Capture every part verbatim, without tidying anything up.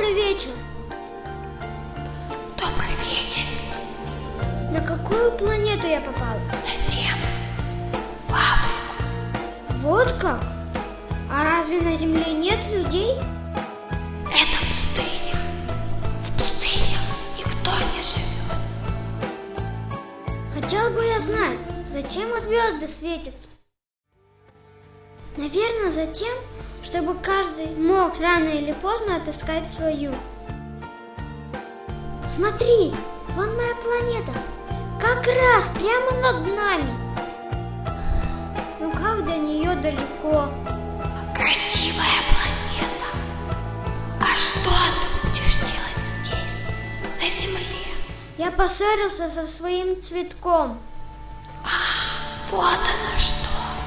Добрый вечер. Добрый вечер. На какую планету я попал? На Землю. В Африку. Вот как? А разве на Земле нет людей? Это пустыня. В пустыне никто не живет. Хотел бы я знать, зачем звезды светятся? Наверное, за тем, чтобы каждый мог рано или поздно отыскать свою. Смотри, вон моя планета, как раз прямо над нами. Ну как до нее далеко? Красивая планета. А что ты будешь делать здесь, на Земле? Я поссорился со своим цветком. А, вот оно что.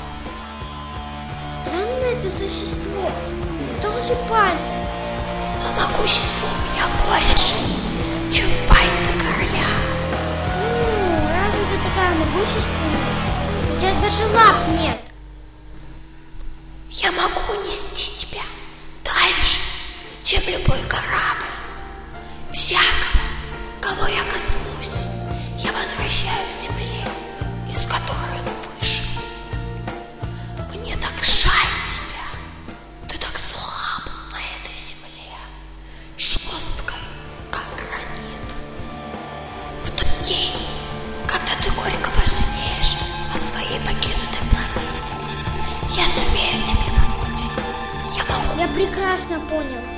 Странное это существо, толще пальца. Но могущество у меня больше, чем в пальце короля. Ну, разве ты такая могущественная? У тебя даже лап нет. Я могу нести тебя дальше, чем любой корабль. Всякого, кого я коснусь, я возвращаю к земле, из которой он вышел. Мне так жаль тебя. Ты так слаб на этой земле, жесткой, как гранит. В тот день, когда ты горько пожалеешь о своей покинутой планете, я сумею тебе помочь. Я могу. Я прекрасно понял.